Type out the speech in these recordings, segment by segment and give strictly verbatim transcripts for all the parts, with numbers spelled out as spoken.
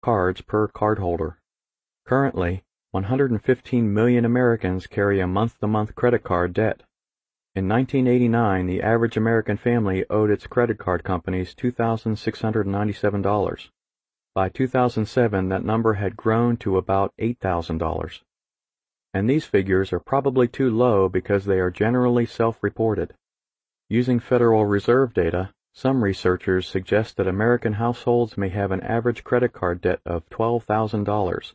cards per cardholder. Currently, one hundred fifteen million Americans carry a month-to-month credit card debt. In nineteen eighty-nine, the average American family owed its credit card companies two thousand six hundred ninety-seven dollars. By two thousand seven, that number had grown to about eight thousand dollars. And these figures are probably too low because they are generally self-reported. Using Federal Reserve data, some researchers suggest that American households may have an average credit card debt of twelve thousand dollars.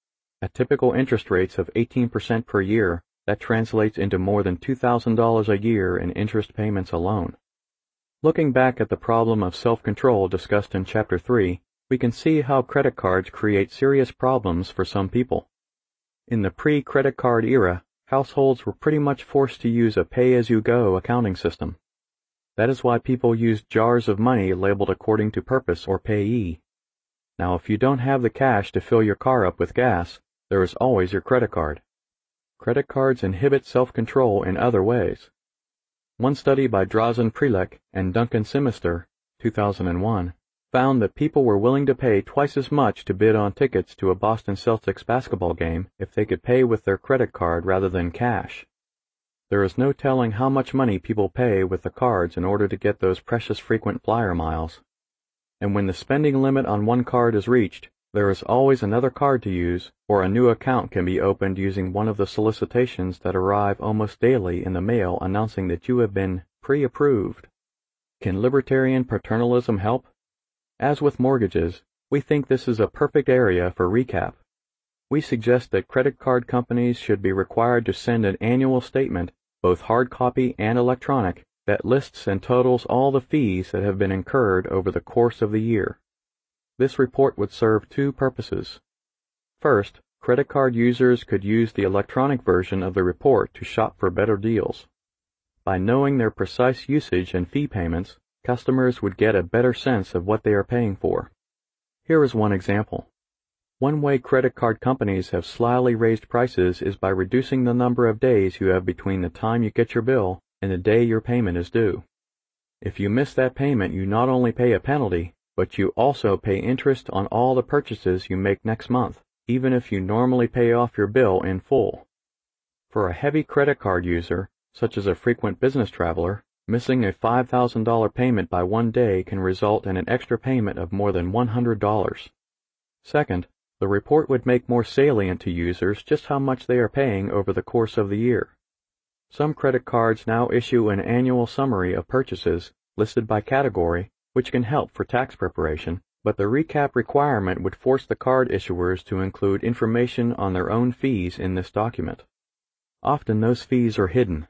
At typical interest rates of eighteen percent per year, that translates into more than two thousand dollars a year in interest payments alone. Looking back at the problem of self-control discussed in Chapter three, we can see how credit cards create serious problems for some people. In the pre-credit card era, households were pretty much forced to use a pay-as-you-go accounting system. That is why people used jars of money labeled according to purpose or payee. Now, if you don't have the cash to fill your car up with gas, there is always your credit card. Credit cards inhibit self-control in other ways. One study by Drazen Prelec and Duncan Simister, two thousand one, found that people were willing to pay twice as much to bid on tickets to a Boston Celtics basketball game if they could pay with their credit card rather than cash. There is no telling how much money people pay with the cards in order to get those precious frequent flyer miles. And when the spending limit on one card is reached, there is always another card to use, or a new account can be opened using one of the solicitations that arrive almost daily in the mail announcing that you have been pre-approved. Can libertarian paternalism help? As with mortgages, we think this is a perfect area for recap. We suggest that credit card companies should be required to send an annual statement, both hard copy and electronic, that lists and totals all the fees that have been incurred over the course of the year. This report would serve two purposes. First, credit card users could use the electronic version of the report to shop for better deals. By knowing their precise usage and fee payments, customers would get a better sense of what they are paying for. Here is one example. One way credit card companies have slyly raised prices is by reducing the number of days you have between the time you get your bill and the day your payment is due. If you miss that payment, you not only pay a penalty, but you also pay interest on all the purchases you make next month, even if you normally pay off your bill in full. For a heavy credit card user, such as a frequent business traveler, missing a five thousand dollars payment by one day can result in an extra payment of more than one hundred dollars. Second, the report would make more salient to users just how much they are paying over the course of the year. Some credit cards now issue an annual summary of purchases, listed by category, which can help for tax preparation, but the recap requirement would force the card issuers to include information on their own fees in this document. Often those fees are hidden.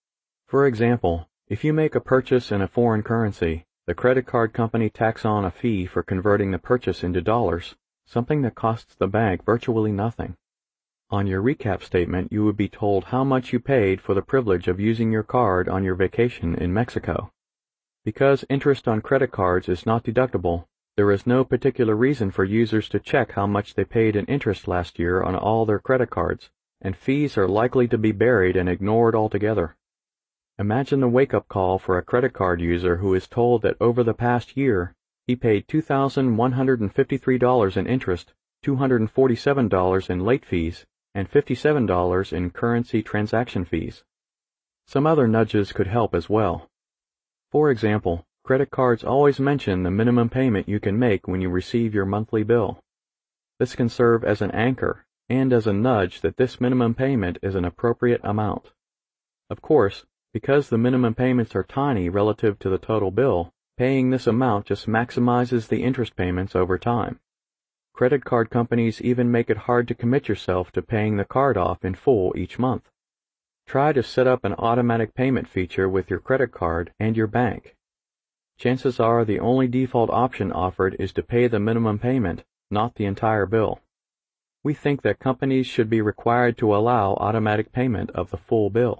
For example, if you make a purchase in a foreign currency, the credit card company tacks on a fee for converting the purchase into dollars, something that costs the bank virtually nothing. On your recap statement, you would be told how much you paid for the privilege of using your card on your vacation in Mexico. Because interest on credit cards is not deductible, there is no particular reason for users to check how much they paid in interest last year on all their credit cards, and fees are likely to be buried and ignored altogether. Imagine the wake-up call for a credit card user who is told that over the past year, he paid two thousand one hundred fifty-three dollars in interest, two hundred forty-seven dollars in late fees, and fifty-seven dollars in currency transaction fees. Some other nudges could help as well. For example, credit cards always mention the minimum payment you can make when you receive your monthly bill. This can serve as an anchor and as a nudge that this minimum payment is an appropriate amount. Of course, because the minimum payments are tiny relative to the total bill, paying this amount just maximizes the interest payments over time. Credit card companies even make it hard to commit yourself to paying the card off in full each month. Try to set up an automatic payment feature with your credit card and your bank. Chances are the only default option offered is to pay the minimum payment, not the entire bill. We think that companies should be required to allow automatic payment of the full bill.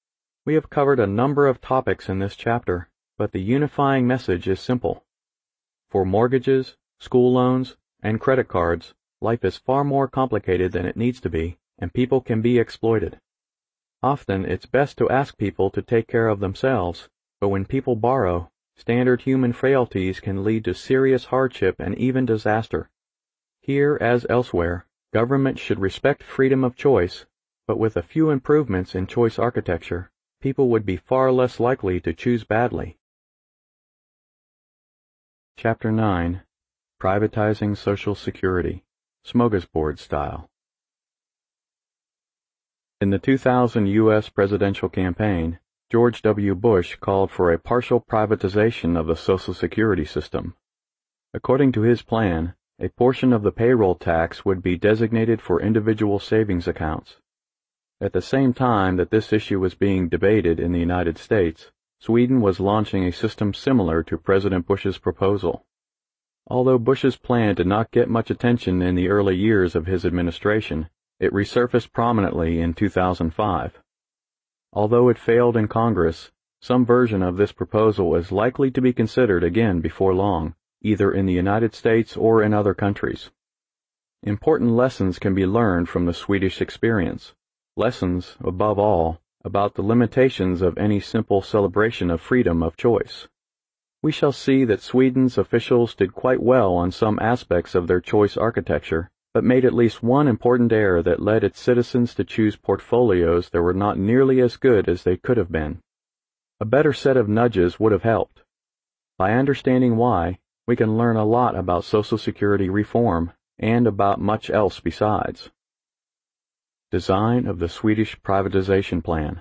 We have covered a number of topics in this chapter, but the unifying message is simple. For mortgages, school loans, and credit cards, life is far more complicated than it needs to be, and people can be exploited. Often it's best to ask people to take care of themselves, but when people borrow, standard human frailties can lead to serious hardship and even disaster. Here, as elsewhere, government should respect freedom of choice, but with a few improvements in choice architecture, people would be far less likely to choose badly. Chapter nine. Privatizing Social Security, Smorgasbord Style. In the two thousand U S presidential campaign, George W. Bush called for a partial privatization of the Social Security system. According to his plan, a portion of the payroll tax would be designated for individual savings accounts. At the same time that this issue was being debated in the United States, Sweden was launching a system similar to President Bush's proposal. Although Bush's plan did not get much attention in the early years of his administration, it resurfaced prominently in two thousand five. Although it failed in Congress, some version of this proposal is likely to be considered again before long, either in the United States or in other countries. Important lessons can be learned from the Swedish experience. Lessons, above all, about the limitations of any simple celebration of freedom of choice. We shall see that Sweden's officials did quite well on some aspects of their choice architecture, but made at least one important error that led its citizens to choose portfolios that were not nearly as good as they could have been. A better set of nudges would have helped. By understanding why, we can learn a lot about Social Security reform, and about much else besides. Design of the Swedish privatization plan.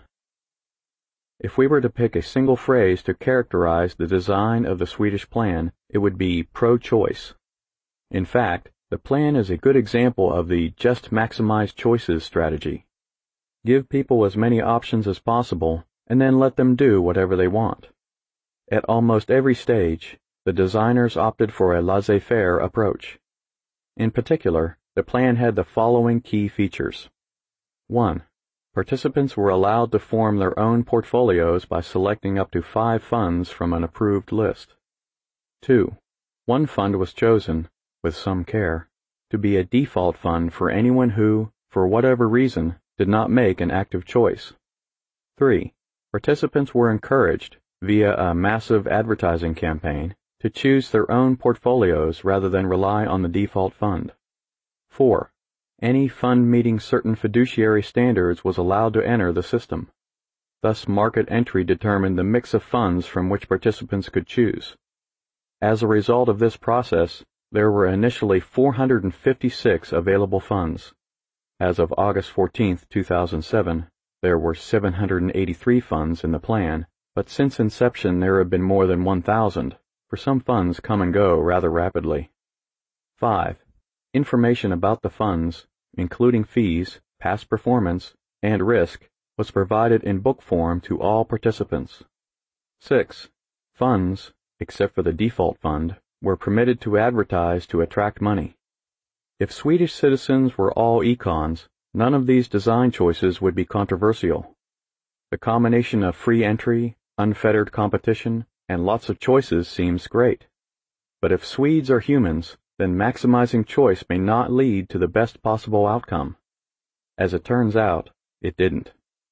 If we were to pick a single phrase to characterize the design of the Swedish plan, it would be pro-choice. In fact, the plan is a good example of the just maximize choices strategy. Give people as many options as possible, and then let them do whatever they want. At almost every stage, the designers opted for a laissez-faire approach. In particular, the plan had the following key features. one. Participants were allowed to form their own portfolios by selecting up to five funds from an approved list. two. One fund was chosen, with some care, to be a default fund for anyone who, for whatever reason, did not make an active choice. three. Participants were encouraged, via a massive advertising campaign, to choose their own portfolios rather than rely on the default fund. four. Any fund meeting certain fiduciary standards was allowed to enter the system. Thus, market entry determined the mix of funds from which participants could choose. As a result of this process, there were initially four hundred fifty-six available funds. As of August fourteenth, two thousand seven, there were seven hundred eighty-three funds in the plan, but since inception there have been more than one thousand, for some funds come and go rather rapidly. five. Information about the funds, including fees, past performance, and risk, was provided in book form to all participants. six. Funds, except for the default fund, were permitted to advertise to attract money. If Swedish citizens were all econs, none of these design choices would be controversial. The combination of free entry, unfettered competition, and lots of choices seems great. But if Swedes are humans, then maximizing choice may not lead to the best possible outcome. As it turns out, it didn't.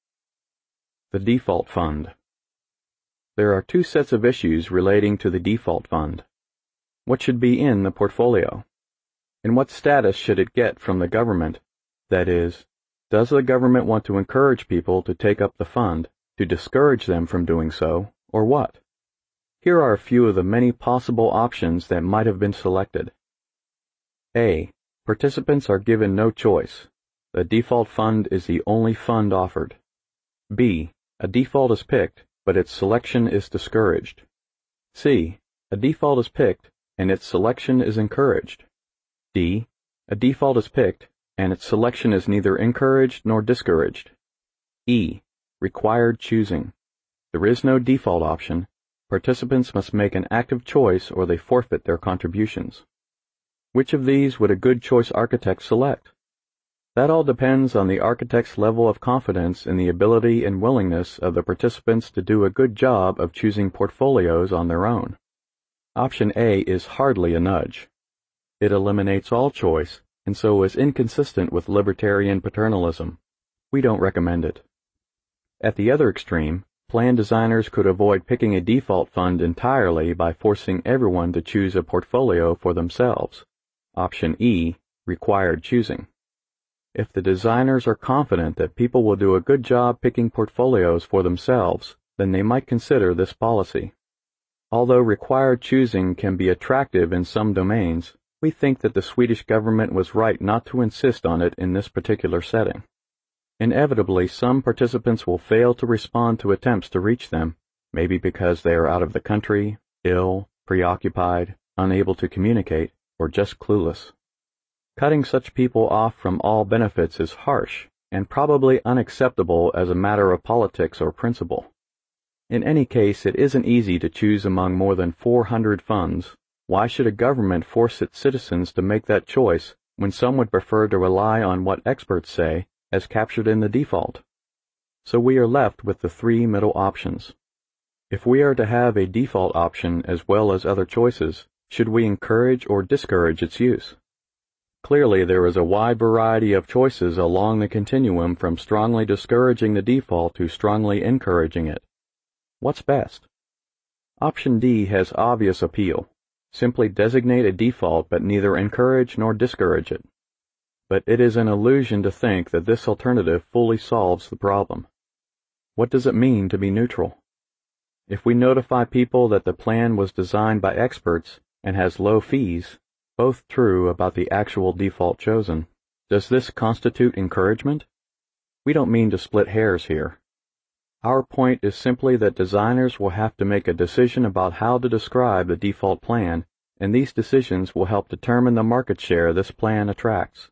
The default fund. There are two sets of issues relating to the default fund. What should be in the portfolio? And what status should it get from the government? That is, does the government want to encourage people to take up the fund, to discourage them from doing so, or what? Here are a few of the many possible options that might have been selected. A. Participants are given no choice. The default fund is the only fund offered. B. A default is picked, but its selection is discouraged. C. A default is picked, and its selection is encouraged. D. A default is picked, and its selection is neither encouraged nor discouraged. E. Required choosing. There is no default option. Participants must make an active choice or they forfeit their contributions. Which of these would a good choice architect select? That all depends on the architect's level of confidence in the ability and willingness of the participants to do a good job of choosing portfolios on their own. Option A is hardly a nudge. It eliminates all choice, and so is inconsistent with libertarian paternalism. We don't recommend it. At the other extreme, plan designers could avoid picking a default fund entirely by forcing everyone to choose a portfolio for themselves. Option E required choosing. If the designers are confident that people will do a good job picking portfolios for themselves, then they might consider this policy. Although required choosing can be attractive in some domains, we think that the Swedish government was right not to insist on it in this particular setting. Inevitably, some participants will fail to respond to attempts to reach them, maybe because they are out of the country, ill, preoccupied, unable to communicate, or just clueless. Cutting such people off from all benefits is harsh and probably unacceptable as a matter of politics or principle. In any case, it isn't easy to choose among more than four hundred funds. Why should a government force its citizens to make that choice when some would prefer to rely on what experts say as captured in the default? So we are left with the three middle options. If we are to have a default option as well as other choices, should we encourage or discourage its use? Clearly, there is a wide variety of choices along the continuum from strongly discouraging the default to strongly encouraging it. What's best? Option D has obvious appeal. Simply designate a default but neither encourage nor discourage it. But it is an illusion to think that this alternative fully solves the problem. What does it mean to be neutral? If we notify people that the plan was designed by experts and has low fees, both true about the actual default chosen, does this constitute encouragement? We don't mean to split hairs here. Our point is simply that designers will have to make a decision about how to describe the default plan, and these decisions will help determine the market share this plan attracts.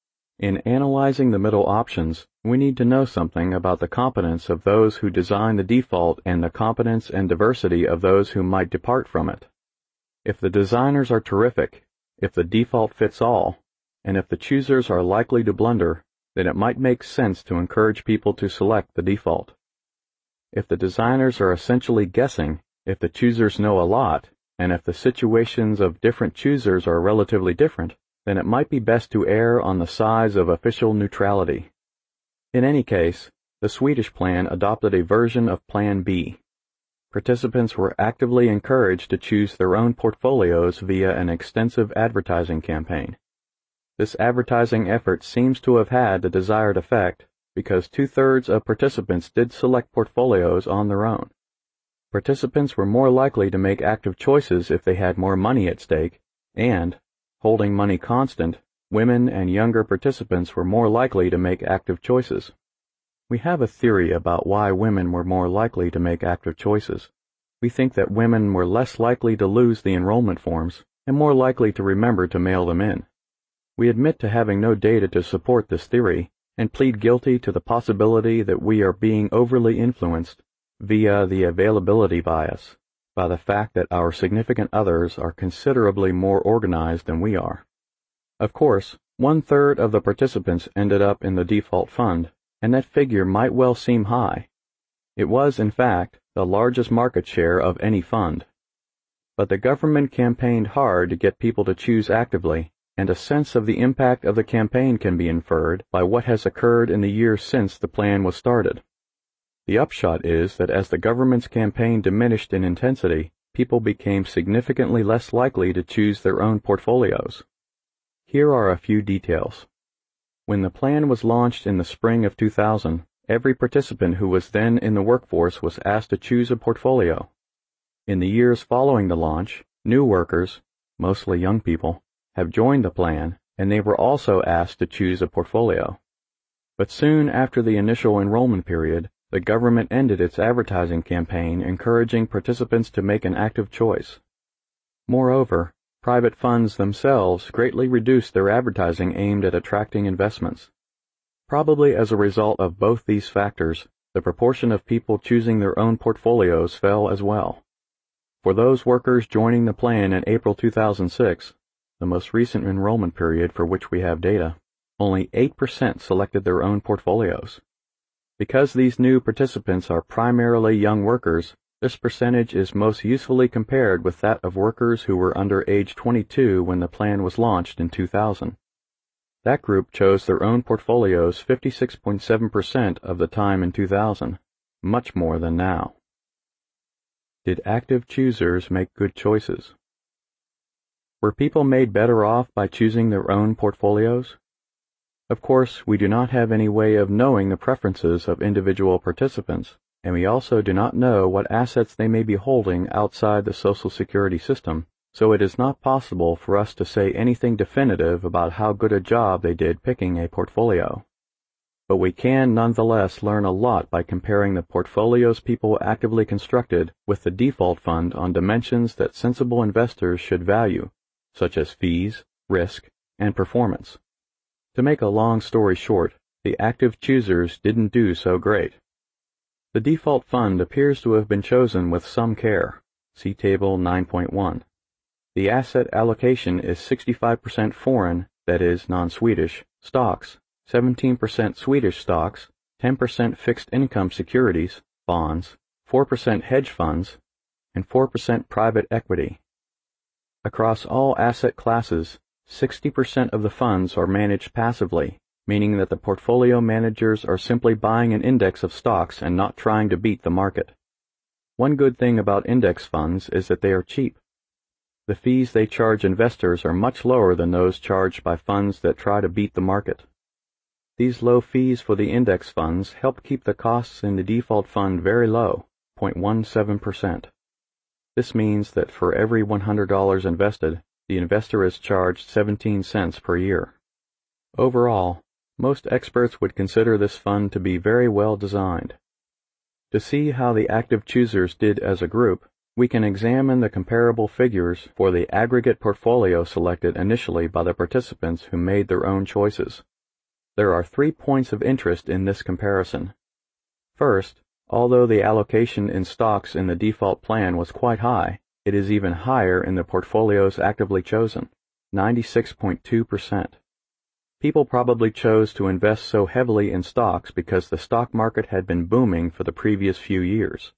In analyzing the middle options, we need to know something about the competence of those who design the default and the competence and diversity of those who might depart from it. If the designers are terrific, if the default fits all, and if the choosers are likely to blunder, then it might make sense to encourage people to select the default. If the designers are essentially guessing, if the choosers know a lot, and if the situations of different choosers are relatively different, then it might be best to err on the side of official neutrality. In any case, the Swedish plan adopted a version of Plan B. Participants were actively encouraged to choose their own portfolios via an extensive advertising campaign. This advertising effort seems to have had the desired effect, because two-thirds of participants did select portfolios on their own. Participants were more likely to make active choices if they had more money at stake, and, holding money constant, women and younger participants were more likely to make active choices. We have a theory about why women were more likely to make active choices. We think that women were less likely to lose the enrollment forms and more likely to remember to mail them in. We admit to having no data to support this theory, and plead guilty to the possibility that we are being overly influenced, via the availability bias, by the fact that our significant others are considerably more organized than we are. Of course, one-third of the participants ended up in the default fund, and that figure might well seem high. It was, in fact, the largest market share of any fund. But the government campaigned hard to get people to choose actively, and a sense of the impact of the campaign can be inferred by what has occurred in the years since the plan was started. The upshot is that as the government's campaign diminished in intensity, people became significantly less likely to choose their own portfolios. Here are a few details. When the plan was launched in the spring of two thousand, every participant who was then in the workforce was asked to choose a portfolio. In the years following the launch, new workers, mostly young people, have joined the plan, and they were also asked to choose a portfolio. But soon after the initial enrollment period, the government ended its advertising campaign encouraging participants to make an active choice. Moreover, private funds themselves greatly reduced their advertising aimed at attracting investments. Probably as a result of both these factors, the proportion of people choosing their own portfolios fell as well. For those workers joining the plan in April two thousand six, the most recent enrollment period for which we have data, only eight percent selected their own portfolios. Because these new participants are primarily young workers, this percentage is most usefully compared with that of workers who were under age twenty-two when the plan was launched in two thousand. That group chose their own portfolios fifty-six point seven percent of the time in two thousand, much more than now. Did active choosers make good choices? Were people made better off by choosing their own portfolios? Of course, we do not have any way of knowing the preferences of individual participants, and we also do not know what assets they may be holding outside the Social Security system, so it is not possible for us to say anything definitive about how good a job they did picking a portfolio. But we can nonetheless learn a lot by comparing the portfolios people actively constructed with the default fund on dimensions that sensible investors should value, such as fees, risk, and performance. To make a long story short, the active choosers didn't do so great. The default fund appears to have been chosen with some care. See Table nine point one. The asset allocation is sixty-five percent foreign, that is, non-Swedish, stocks, seventeen percent Swedish stocks, ten percent fixed income securities, bonds, four percent hedge funds, and four percent private equity. Across all asset classes, sixty percent of the funds are managed passively, meaning that the portfolio managers are simply buying an index of stocks and not trying to beat the market. One good thing about index funds is that they are cheap. The fees they charge investors are much lower than those charged by funds that try to beat the market. These low fees for the index funds help keep the costs in the default fund very low, zero point one seven percent. This means that for every one hundred dollars invested, the investor is charged seventeen cents per year. Overall, most experts would consider this fund to be very well designed. To see how the active choosers did as a group, we can examine the comparable figures for the aggregate portfolio selected initially by the participants who made their own choices. There are three points of interest in this comparison. First, although the allocation in stocks in the default plan was quite high, it is even higher in the portfolios actively chosen, ninety-six point two percent. People probably chose to invest so heavily in stocks because the stock market had been booming for the previous few years.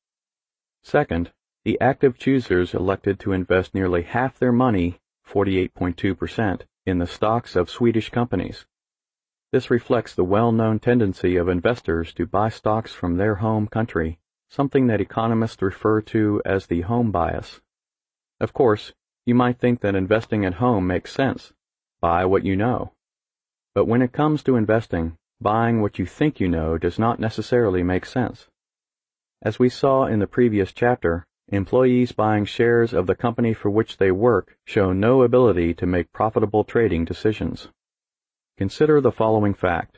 Second, the active choosers elected to invest nearly half their money, forty-eight point two percent, in the stocks of Swedish companies. This reflects the well-known tendency of investors to buy stocks from their home country, something that economists refer to as the home bias. Of course, you might think that investing at home makes sense. Buy what you know. But when it comes to investing, buying what you think you know does not necessarily make sense. As we saw in the previous chapter, employees buying shares of the company for which they work show no ability to make profitable trading decisions. Consider the following fact.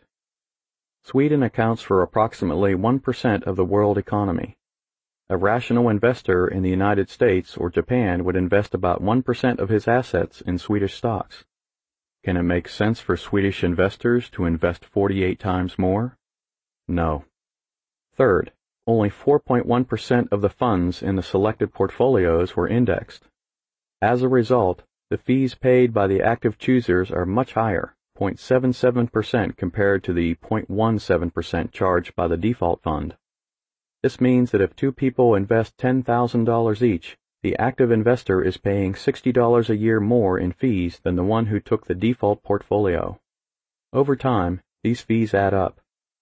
Sweden accounts for approximately one percent of the world economy. A rational investor in the United States or Japan would invest about one percent of his assets in Swedish stocks. Can it make sense for Swedish investors to invest forty-eight times more? No. Third, only four point one percent of the funds in the selected portfolios were indexed. As a result, the fees paid by the active choosers are much higher, zero point seven seven percent compared to the zero point one seven percent charged by the default fund. This means that if two people invest ten thousand dollars each, the active investor is paying sixty dollars a year more in fees than the one who took the default portfolio. Over time, these fees add up.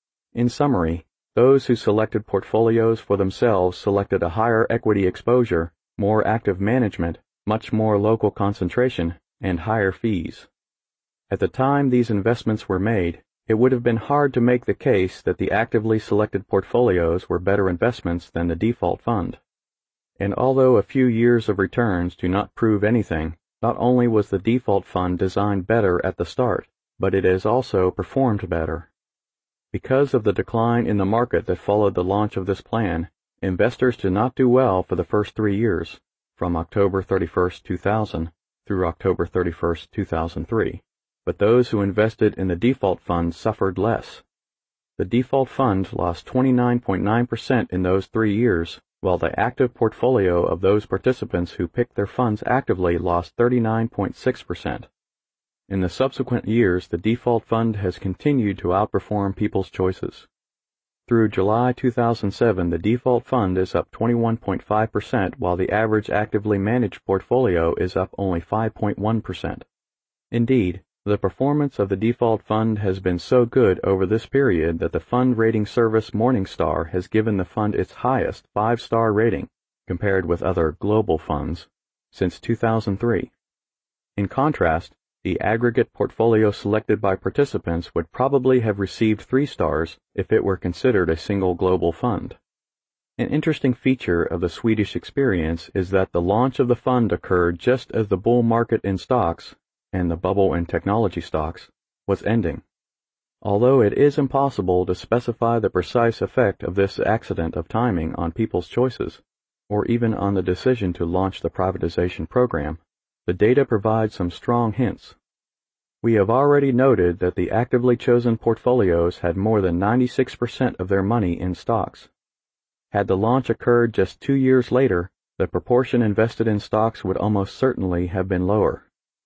In summary, those who selected portfolios for themselves selected a higher equity exposure, more active management, much more local concentration, and higher fees. At the time these investments were made, it would have been hard to make the case that the actively selected portfolios were better investments than the default fund. And although a few years of returns do not prove anything, not only was the default fund designed better at the start, but it has also performed better. Because of the decline in the market that followed the launch of this plan, investors did not do well for the first three years, from October thirty-first, two thousand through October thirty-first, two thousand three, but those who invested in the default fund suffered less. The default fund lost twenty-nine point nine percent in those three years, while the active portfolio of those participants who picked their funds actively lost thirty-nine point six percent. In the subsequent years, the default fund has continued to outperform people's choices. Through July two thousand seven, the default fund is up twenty-one point five percent, while the average actively managed portfolio is up only five point one percent. Indeed, the performance of the default fund has been so good over this period that the fund rating service Morningstar has given the fund its highest five-star rating, compared with other global funds, since two thousand three. In contrast, the aggregate portfolio selected by participants would probably have received three stars if it were considered a single global fund. An interesting feature of the Swedish experience is that the launch of the fund occurred just as the bull market in stocks, and the bubble in technology stocks, was ending. Although it is impossible to specify the precise effect of this accident of timing on people's choices, or even on the decision to launch the privatization program, the data provides some strong hints. We have already noted that the actively chosen portfolios had more than ninety-six percent of their money in stocks. Had the launch occurred just two years later, the proportion invested in stocks would almost certainly have been lower.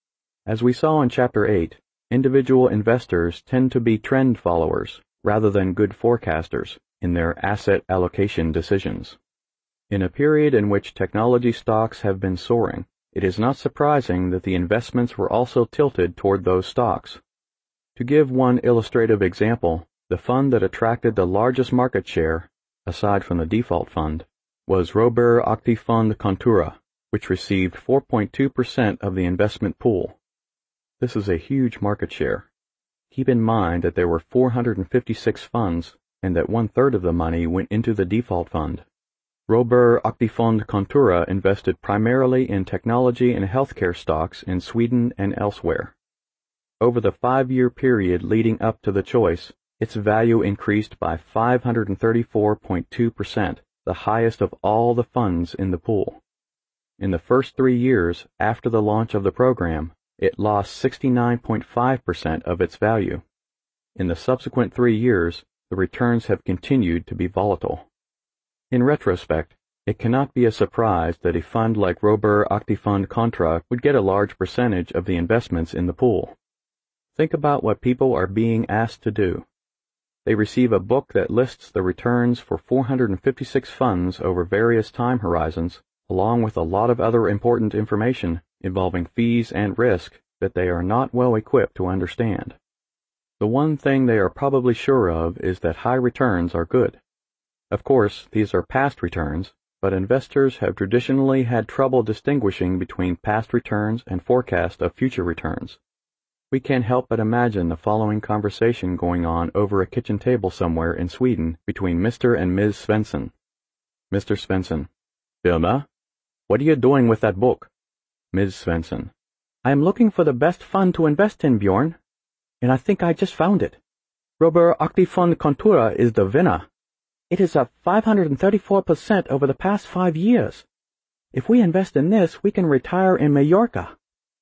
As we saw in Chapter eight, individual investors tend to be trend followers rather than good forecasters in their asset allocation decisions. In a period in which technology stocks have been soaring, it is not surprising that the investments were also tilted toward those stocks. To give one illustrative example, the fund that attracted the largest market share, aside from the default fund, was Robur Aktiefond Kontura, which received four point two percent of the investment pool. This is a huge market share. Keep in mind that there were four hundred fifty-six funds and that one-third of the money went into the default fund. Robur Aktiefond Kontura invested primarily in technology and healthcare stocks in Sweden and elsewhere. Over the five-year period leading up to the choice, its value increased by five hundred thirty-four point two percent, the highest of all the funds in the pool. In the first three years after the launch of the program, it lost sixty-nine point five percent of its value. In the subsequent three years, the returns have continued to be volatile. In retrospect, it cannot be a surprise that a fund like Robur Aktiefond Kontura would get a large percentage of the investments in the pool. Think about what people are being asked to do. They receive a book that lists the returns for four hundred fifty-six funds over various time horizons, along with a lot of other important information involving fees and risk that they are not well equipped to understand. The one thing they are probably sure of is that high returns are good. Of course, these are past returns, but investors have traditionally had trouble distinguishing between past returns and forecast of future returns. We can't help but imagine the following conversation going on over a kitchen table somewhere in Sweden between Mister and Miz Svensson. Mister Svensson: Vilma, what are you doing with that book? Miz Svensson: I am looking for the best fund to invest in, Bjorn, and I think I just found it. Robur Aktiefond Kontura is the winner. It is up five hundred thirty-four percent over the past five years. If we invest in this, we can retire in Mallorca.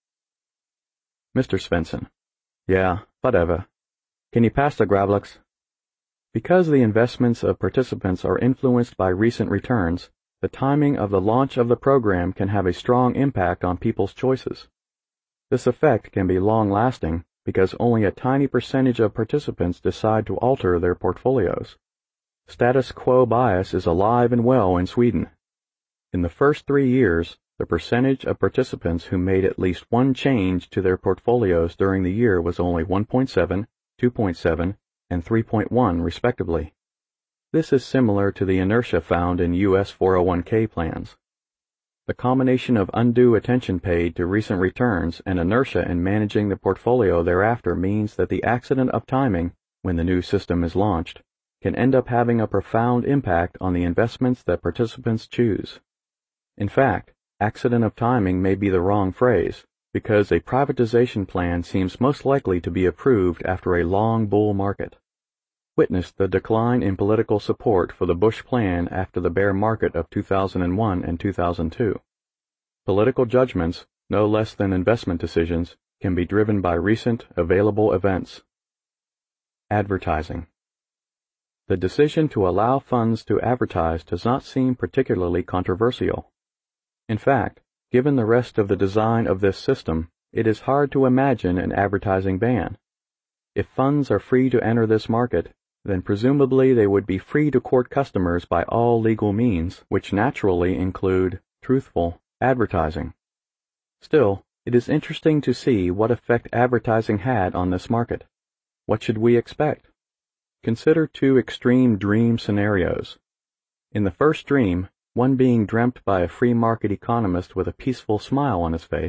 Mister Svensson: Yeah, whatever. Can you pass the Gravlux? Because the investments of participants are influenced by recent returns, the timing of the launch of the program can have a strong impact on people's choices. This effect can be long-lasting because only a tiny percentage of participants decide to alter their portfolios. Status quo bias is alive and well in Sweden. In the first three years, the percentage of participants who made at least one change to their portfolios during the year was only one point seven, two point seven, and three point one respectively. This is similar to the inertia found in U S four oh one k plans. The combination of undue attention paid to recent returns and inertia in managing the portfolio thereafter means that the accident of timing, when the new system is launched, can end up having a profound impact on the investments that participants choose. In fact, accident of timing may be the wrong phrase, because a privatization plan seems most likely to be approved after a long bull market. Witness the decline in political support for the Bush plan after the bear market of two thousand one and two thousand two. Political judgments, no less than investment decisions, can be driven by recent, available events. Advertising. The decision to allow funds to advertise does not seem particularly controversial. In fact, given the rest of the design of this system, it is hard to imagine an advertising ban. If funds are free to enter this market, then presumably they would be free to court customers by all legal means, which naturally include truthful advertising. Still, it is interesting to see what effect advertising had on this market. What should we expect? Consider two extreme dream scenarios. In the first dream, one being dreamt by a free market economist with a peaceful smile on his face,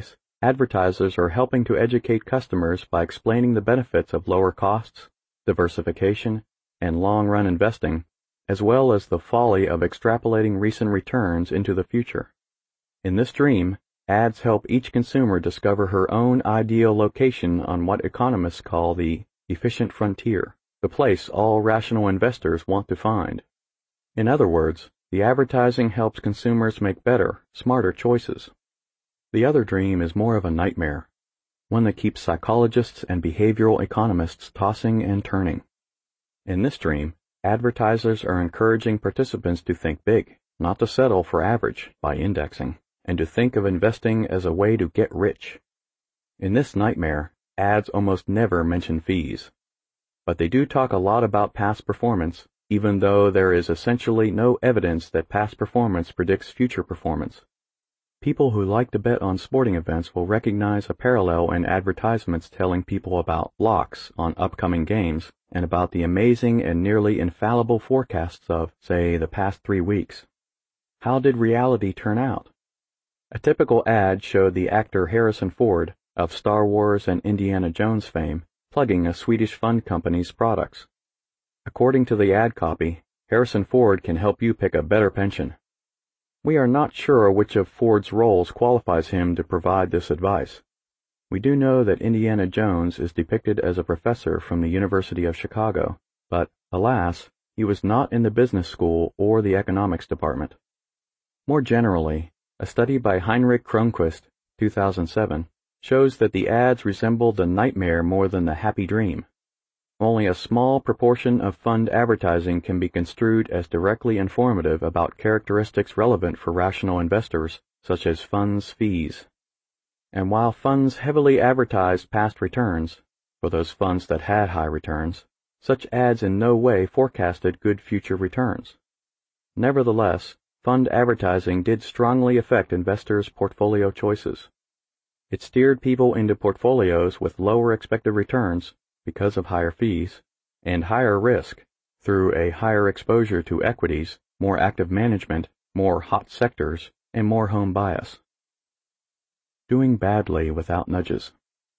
advertisers are helping to educate customers by explaining the benefits of lower costs, diversification, and long-run investing, as well as the folly of extrapolating recent returns into the future. In this dream, ads help each consumer discover her own ideal location on what economists call the efficient frontier, the place all rational investors want to find. In other words, the advertising helps consumers make better, smarter choices. The other dream is more of a nightmare, one that keeps psychologists and behavioral economists tossing and turning. In this dream, advertisers are encouraging participants to think big, not to settle for average by indexing, and to think of investing as a way to get rich. In this nightmare, ads almost never mention fees. But they do talk a lot about past performance, even though there is essentially no evidence that past performance predicts future performance. People who like to bet on sporting events will recognize a parallel in advertisements telling people about locks on upcoming games and about the amazing and nearly infallible forecasts of, say, the past three weeks. How did reality turn out? A typical ad showed the actor Harrison Ford, of Star Wars and Indiana Jones fame, plugging a Swedish fund company's products. According to the ad copy, Harrison Ford can help you pick a better pension. We are not sure which of Ford's roles qualifies him to provide this advice. We do know that Indiana Jones is depicted as a professor from the University of Chicago, but, alas, he was not in the business school or the economics department. More generally, a study by Heinrich Kronquist, two thousand seven, shows that the ads resemble the nightmare more than the happy dream. Only a small proportion of fund advertising can be construed as directly informative about characteristics relevant for rational investors, such as funds' fees. And while funds heavily advertised past returns, for those funds that had high returns, such ads in no way forecasted good future returns. Nevertheless, fund advertising did strongly affect investors' portfolio choices. It steered people into portfolios with lower expected returns because of higher fees, and higher risk through a higher exposure to equities, more active management, more hot sectors, and more home bias. Doing badly without nudges.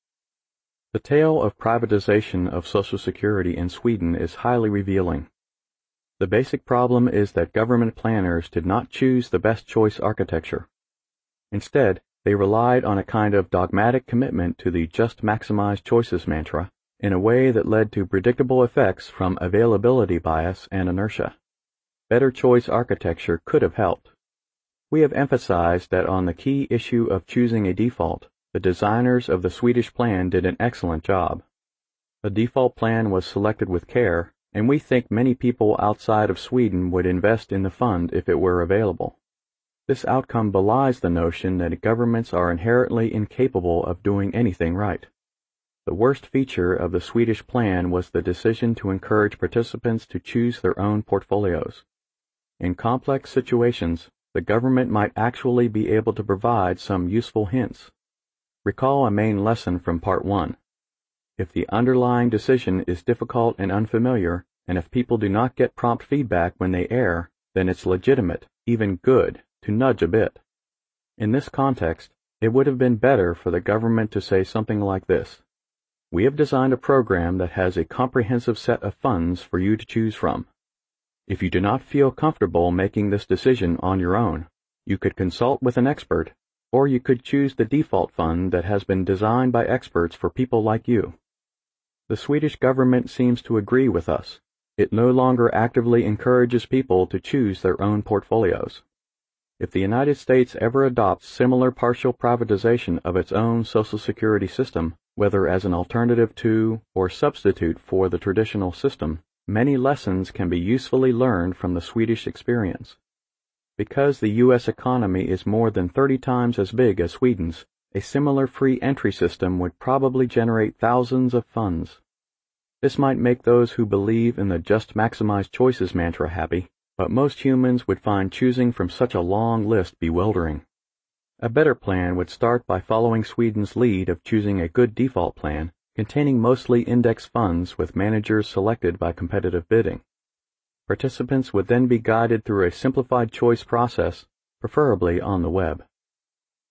The tale of privatization of Social Security in Sweden is highly revealing. The basic problem is that government planners did not choose the best choice architecture. Instead, they relied on a kind of dogmatic commitment to the just maximize choices mantra, in a way that led to predictable effects from availability bias and inertia. Better choice architecture could have helped. We have emphasized that on the key issue of choosing a default, the designers of the Swedish plan did an excellent job. The default plan was selected with care, and we think many people outside of Sweden would invest in the fund if it were available. This outcome belies the notion that governments are inherently incapable of doing anything right. The worst feature of the Swedish plan was the decision to encourage participants to choose their own portfolios. In complex situations, the government might actually be able to provide some useful hints. Recall a main lesson from Part one. If the underlying decision is difficult and unfamiliar, and if people do not get prompt feedback when they err, then it's legitimate, even good, to nudge a bit. In this context, it would have been better for the government to say something like this. We have designed a program that has a comprehensive set of funds for you to choose from. If you do not feel comfortable making this decision on your own, you could consult with an expert, or you could choose the default fund that has been designed by experts for people like you. The Swedish government seems to agree with us. It no longer actively encourages people to choose their own portfolios. If the United States ever adopts similar partial privatization of its own Social Security system, whether as an alternative to or substitute for the traditional system, many lessons can be usefully learned from the Swedish experience. Because the U S economy is more than thirty times as big as Sweden's, a similar free entry system would probably generate thousands of funds. This might make those who believe in the just maximize choices mantra happy, but most humans would find choosing from such a long list bewildering. A better plan would start by following Sweden's lead of choosing a good default plan, containing mostly index funds with managers selected by competitive bidding. Participants would then be guided through a simplified choice process, preferably on the web.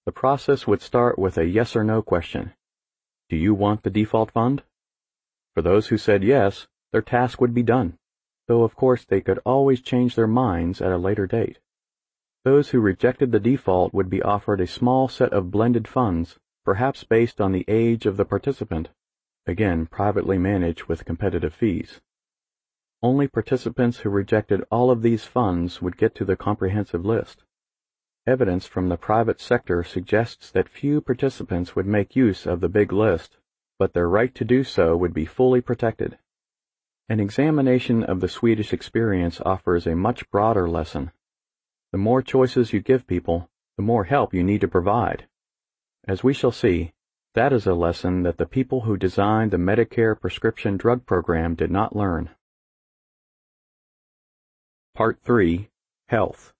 The process would start with a yes or no question. Do you want the default fund? For those who said yes, their task would be done, though of course they could always change their minds at a later date. Those who rejected the default would be offered a small set of blended funds, perhaps based on the age of the participant, again privately managed with competitive fees. Only participants who rejected all of these funds would get to the comprehensive list. Evidence from the private sector suggests that few participants would make use of the big list, but their right to do so would be fully protected. An examination of the Swedish experience offers a much broader lesson. The more choices you give people, the more help you need to provide. As we shall see, that is a lesson that the people who designed the Medicare prescription drug program did not learn. Part three. Health.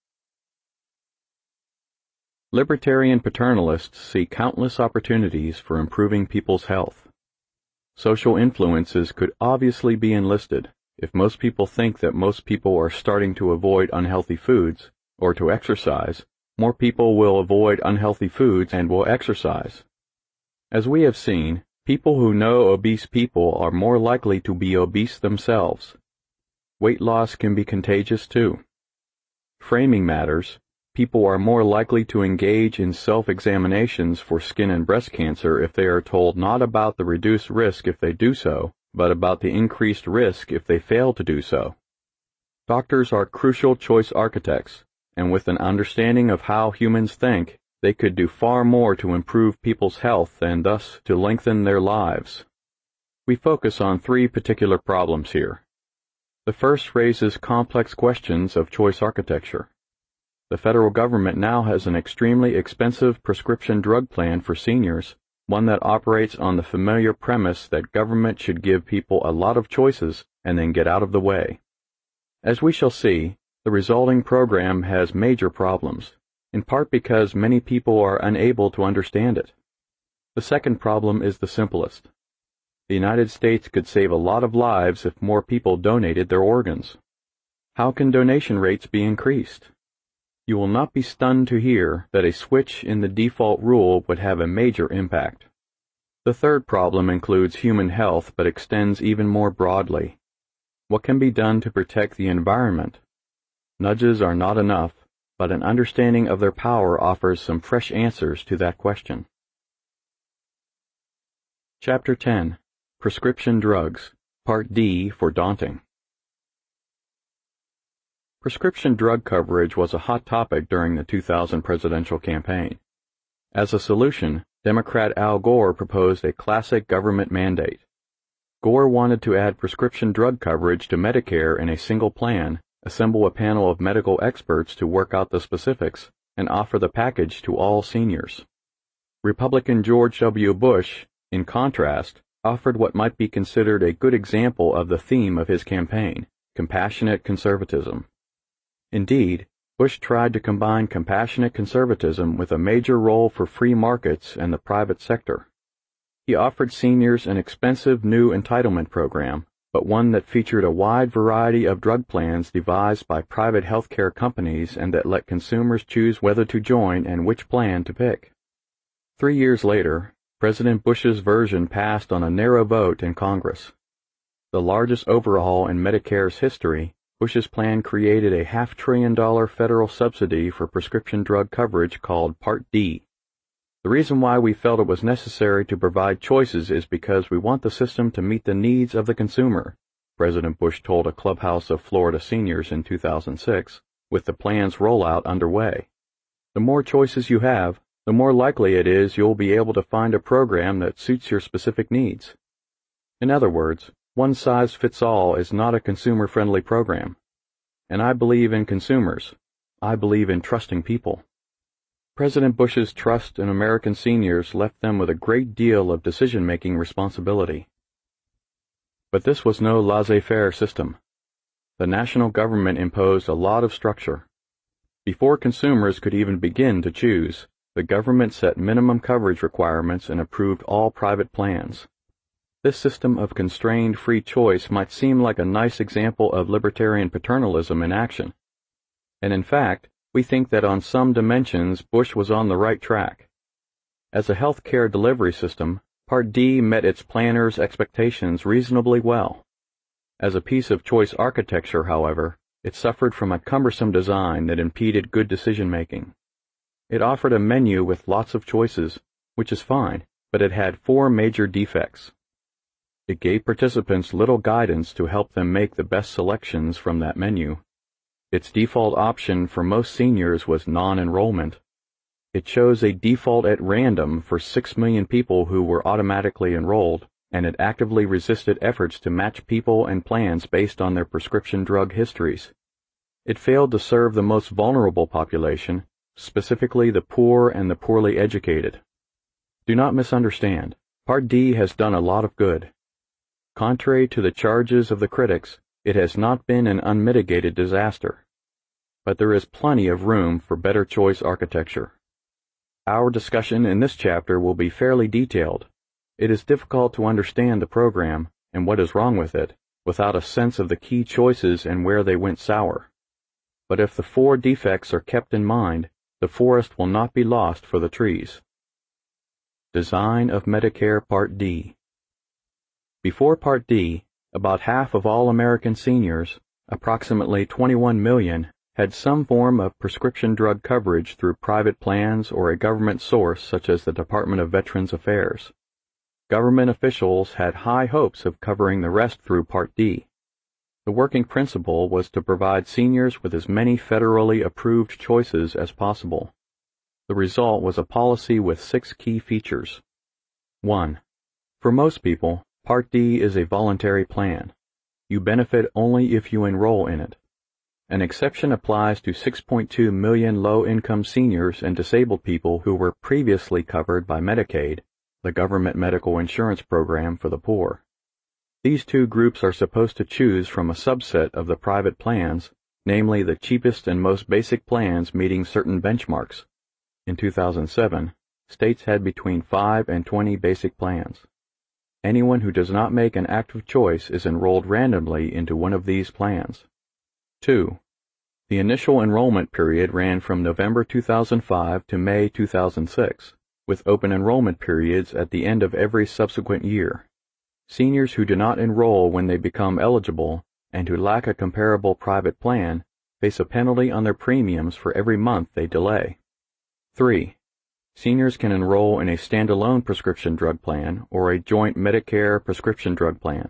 Libertarian paternalists see countless opportunities for improving people's health. Social influences could obviously be enlisted. If most people think that most people are starting to avoid unhealthy foods, or to exercise, more people will avoid unhealthy foods and will exercise. As we have seen, people who know obese people are more likely to be obese themselves. Weight loss can be contagious too. Framing matters. People are more likely to engage in self-examinations for skin and breast cancer if they are told not about the reduced risk if they do so, but about the increased risk if they fail to do so. Doctors are crucial choice architects, and with an understanding of how humans think, they could do far more to improve people's health and thus to lengthen their lives. We focus on three particular problems here. The first raises complex questions of choice architecture. The federal government now has an extremely expensive prescription drug plan for seniors, one that operates on the familiar premise that government should give people a lot of choices and then get out of the way. As we shall see, the resulting program has major problems, in part because many people are unable to understand it. The second problem is the simplest. The United States could save a lot of lives if more people donated their organs. How can donation rates be increased? You will not be stunned to hear that a switch in the default rule would have a major impact. The third problem includes human health but extends even more broadly. What can be done to protect the environment? Nudges are not enough, but an understanding of their power offers some fresh answers to that question. Chapter ten. Prescription Drugs, Part D for Daunting. Prescription drug coverage was a hot topic during the two thousand presidential campaign. As a solution, Democrat Al Gore proposed a classic government mandate. Gore wanted to add prescription drug coverage to Medicare in a single plan, assemble a panel of medical experts to work out the specifics, and offer the package to all seniors. Republican George W. Bush, in contrast, offered what might be considered a good example of the theme of his campaign, compassionate conservatism. Indeed, Bush tried to combine compassionate conservatism with a major role for free markets and the private sector. He offered seniors an expensive new entitlement program, but one that featured a wide variety of drug plans devised by private healthcare companies and that let consumers choose whether to join and which plan to pick. Three years later, President Bush's version passed on a narrow vote in Congress. The largest overhaul in Medicare's history, Bush's plan created a half-trillion dollar federal subsidy for prescription drug coverage called Part D. The reason why we felt it was necessary to provide choices is because we want the system to meet the needs of the consumer, President Bush told a clubhouse of Florida seniors in two thousand six, with the plan's rollout underway. The more choices you have, the more likely it is you'll be able to find a program that suits your specific needs. In other words, one size fits all is not a consumer-friendly program. And I believe in consumers. I believe in trusting people. President Bush's trust in American seniors left them with a great deal of decision-making responsibility. But this was no laissez-faire system. The national government imposed a lot of structure. Before consumers could even begin to choose, the government set minimum coverage requirements and approved all private plans. This system of constrained free choice might seem like a nice example of libertarian paternalism in action. And in fact, we think that on some dimensions Bush was on the right track. As a health care delivery system, Part D met its planners' expectations reasonably well. As a piece of choice architecture, however, it suffered from a cumbersome design that impeded good decision-making. It offered a menu with lots of choices, which is fine, but it had four major defects. It gave participants little guidance to help them make the best selections from that menu. Its default option for most seniors was non-enrollment. It chose a default at random for six million people who were automatically enrolled, and it actively resisted efforts to match people and plans based on their prescription drug histories. It failed to serve the most vulnerable population, specifically the poor and the poorly educated. Do not misunderstand. Part D has done a lot of good. Contrary to the charges of the critics, it has not been an unmitigated disaster. But there is plenty of room for better choice architecture. Our discussion in this chapter will be fairly detailed. It is difficult to understand the program and what is wrong with it without a sense of the key choices and where they went sour. But if the four defects are kept in mind, the forest will not be lost for the trees. Design of Medicare Part D. Before Part D, about half of all American seniors, approximately twenty-one million, had some form of prescription drug coverage through private plans or a government source such as the Department of Veterans Affairs. Government officials had high hopes of covering the rest through Part D. The working principle was to provide seniors with as many federally approved choices as possible. The result was a policy with six key features. one. For most people, Part D is a voluntary plan. You benefit only if you enroll in it. An exception applies to six point two million low-income seniors and disabled people who were previously covered by Medicaid, the government medical insurance program for the poor. These two groups are supposed to choose from a subset of the private plans, namely the cheapest and most basic plans meeting certain benchmarks. In two thousand seven, states had between five and twenty basic plans. Anyone who does not make an active choice is enrolled randomly into one of these plans. two. The initial enrollment period ran from November two thousand five to May two thousand six, with open enrollment periods at the end of every subsequent year. Seniors who do not enroll when they become eligible and who lack a comparable private plan face a penalty on their premiums for every month they delay. three. Seniors can enroll in a standalone prescription drug plan or a joint Medicare prescription drug plan.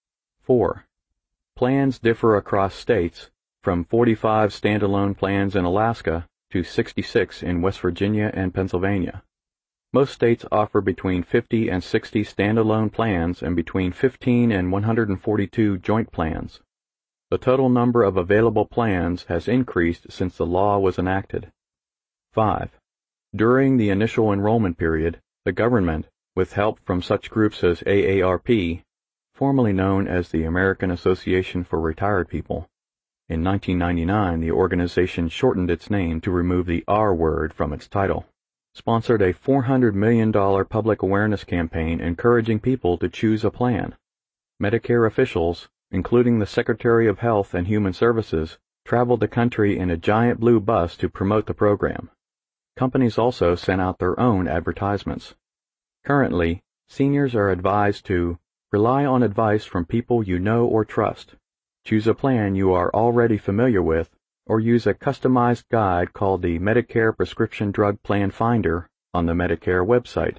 four. Plans differ across states, from forty-five standalone plans in Alaska to sixty-six in West Virginia and Pennsylvania. Most states offer between fifty and sixty standalone plans and between fifteen and one hundred forty-two joint plans. The total number of available plans has increased since the law was enacted. five. During the initial enrollment period, the government, with help from such groups as A A R P, formerly known as the American Association for Retired People, in nineteen ninety-nine the organization shortened its name to remove the R word from its title, sponsored a four hundred million dollars public awareness campaign encouraging people to choose a plan. Medicare officials, including the Secretary of Health and Human Services, traveled the country in a giant blue bus to promote the program. Companies also sent out their own advertisements. Currently, seniors are advised to rely on advice from people you know or trust, choose a plan you are already familiar with, or use a customized guide called the Medicare Prescription Drug Plan Finder on the Medicare website.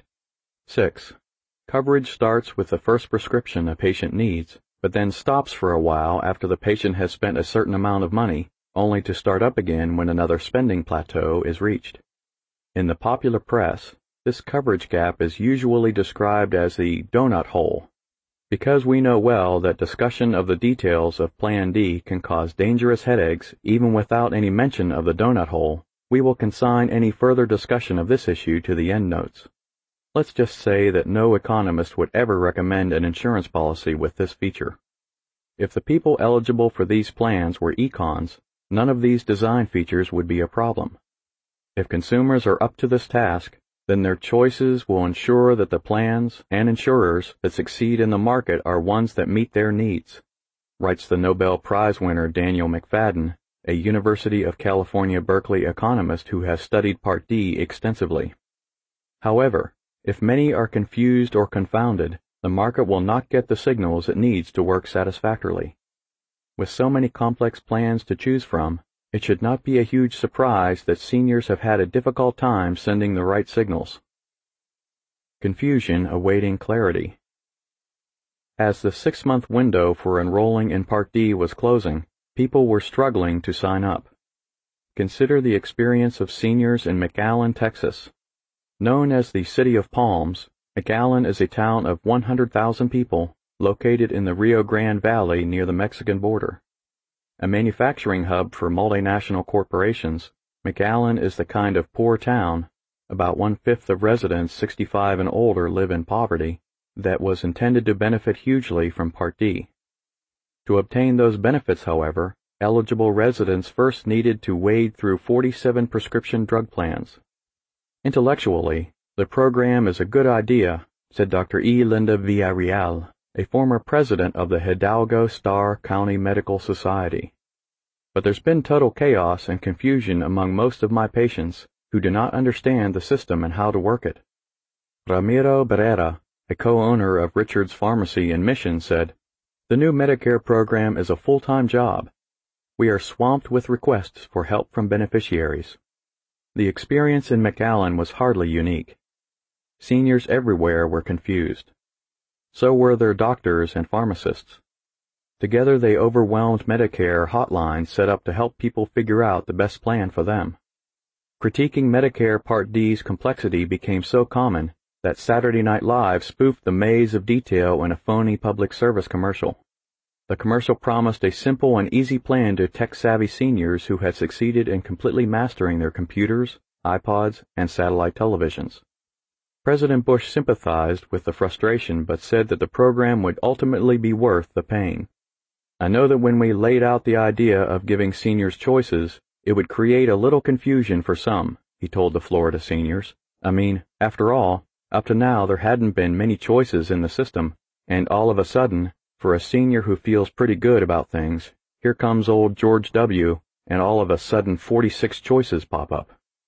six. Coverage starts with the first prescription a patient needs, but then stops for a while after the patient has spent a certain amount of money, only to start up again when another spending plateau is reached. In the popular press, this coverage gap is usually described as the donut hole. Because we know well that discussion of the details of Plan D can cause dangerous headaches even without any mention of the donut hole, we will consign any further discussion of this issue to the endnotes. Let's just say that no economist would ever recommend an insurance policy with this feature. If the people eligible for these plans were econs, none of these design features would be a problem. If consumers are up to this task, then their choices will ensure that the plans and insurers that succeed in the market are ones that meet their needs, writes the Nobel Prize winner Daniel McFadden, a University of California Berkeley economist who has studied Part D extensively. However, If many are confused or confounded, the market will not get the signals it needs to work satisfactorily. With so many complex plans to choose from, it should not be a huge surprise that seniors have had a difficult time sending the right signals. Confusion awaiting clarity. As the six-month window for enrolling in Part D was closing, people were struggling to sign up. Consider the experience of seniors in McAllen, Texas. Known as the City of Palms, McAllen is a town of one hundred thousand people located in the Rio Grande Valley near the Mexican border. A manufacturing hub for multinational corporations, McAllen is the kind of poor town, about one-fifth of residents sixty-five and older live in poverty, that was intended to benefit hugely from Part D. To obtain those benefits, however, eligible residents first needed to wade through forty-seven prescription drug plans. Intellectually, the program is a good idea, said Doctor E. Linda Villarreal, a former president of the Hidalgo Star County Medical Society. But there's been total chaos and confusion among most of my patients who do not understand the system and how to work it. Ramiro Barrera, a co-owner of Richard's Pharmacy in Mission, said, "The new Medicare program is a full-time job. We are swamped with requests for help from beneficiaries." The experience in McAllen was hardly unique. Seniors everywhere were confused. So were their doctors and pharmacists. Together they overwhelmed Medicare hotlines set up to help people figure out the best plan for them. Critiquing Medicare Part D's complexity became so common that Saturday Night Live spoofed the maze of detail in a phony public service commercial. The commercial promised a simple and easy plan to tech-savvy seniors who had succeeded in completely mastering their computers, iPods, and satellite televisions. President Bush sympathized with the frustration but said that the program would ultimately be worth the pain. "I know that when we laid out the idea of giving seniors choices, it would create a little confusion for some," he told the Florida seniors. "I mean, after all, up to now there hadn't been many choices in the system, and all of a sudden, for a senior who feels pretty good about things, here comes old George W., and all of a sudden forty-six choices pop up.